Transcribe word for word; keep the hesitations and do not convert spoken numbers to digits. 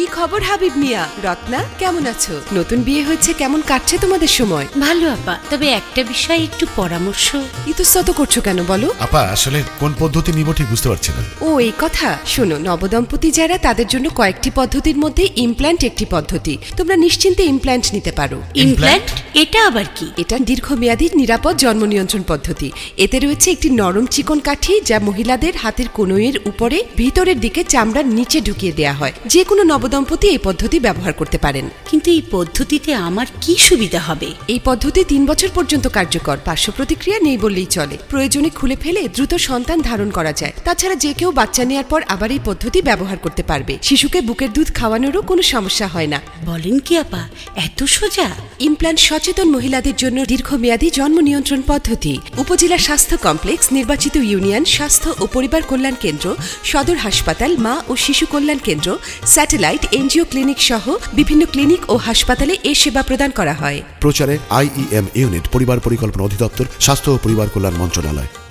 কি খবর হাবিব মিয়া? রত্না কেমন আছো? নতুন বিয়ে হয়েছে, কেমন কাটছে তোমাদের সময়? ভালো আপা, তবে একটা বিষয় একটু পরামর্শ। ইতস্তত করছো কেন বলো? আপা আসলে কোন পদ্ধতি নিব ঠিক বুঝতে পারছি না। ও এই কথা, শোনো, নবদম্পতি যারা তাদের জন্য কয়েকটি পদ্ধতির মধ্যে ইমপ্ল্যান্ট একটি পদ্ধতি। তোমরা নিশ্চিন্তে ইমপ্ল্যান্ট নিতে পারো। ইমপ্ল্যান্ট? এটা আবার কি? এটা দীর্ঘমেয়াদী নিরাপদ জন্ম নিয়ন্ত্রণ পদ্ধতি। এতে রয়েছে একটি নরম চিকন কাঠি, যা মহিলাদের হাতের কনুইয়ের উপরে ভিতরের দিকে চামড়ার নিচে ঢুকিয়ে দেয়া হয়। যে কোনো নবদম্পতি এই পদ্ধতি ব্যবহার করতে পারেন। কিন্তু এই পদ্ধতিতে আমার কি সুবিধা হবে? এই পদ্ধতি তিন বছর পর্যন্ত কার্যকর। পার্শ্ব প্রতিক্রিয়া নেই বললেই চলে। প্রয়োজনে খুলে ফেলে দ্রুত সন্তান ধারণ করা যায়। তাছাড়া যে কেউ বাচ্চা নেওয়ার পর আবার এই পদ্ধতি ব্যবহার করতে পারবে। শিশুকে বুকের দুধ খাওয়ানোরও কোনো সমস্যা হয় না। বলেন কি আপা, এত সোজা? ইমপ্ল্যান্ট সচেতন মহিলাদের জন্য দীর্ঘমেয়াদী জন্ম নিয়ন্ত্রণ পদ্ধতি। উপজেলা স্বাস্থ্য কমপ্লেক্স, নির্বাচিত ইউনিয়ন স্বাস্থ্য ও পরিবার কল্যাণ কেন্দ্র, সদর হাসপাতাল, মা ও শিশু কল্যাণ কেন্দ্র, স্যাটেলাইট, এনজিও ক্লিনিক সহ বিভিন্ন ক্লিনিক ও হাসপাতালে এ সেবা প্রদান করা হয়। প্রচারে আইইএম ইউনিট, পরিবার পরিকল্পনা অধিদপ্তর, স্বাস্থ্য ও পরিবার কল্যাণ মন্ত্রণালয়।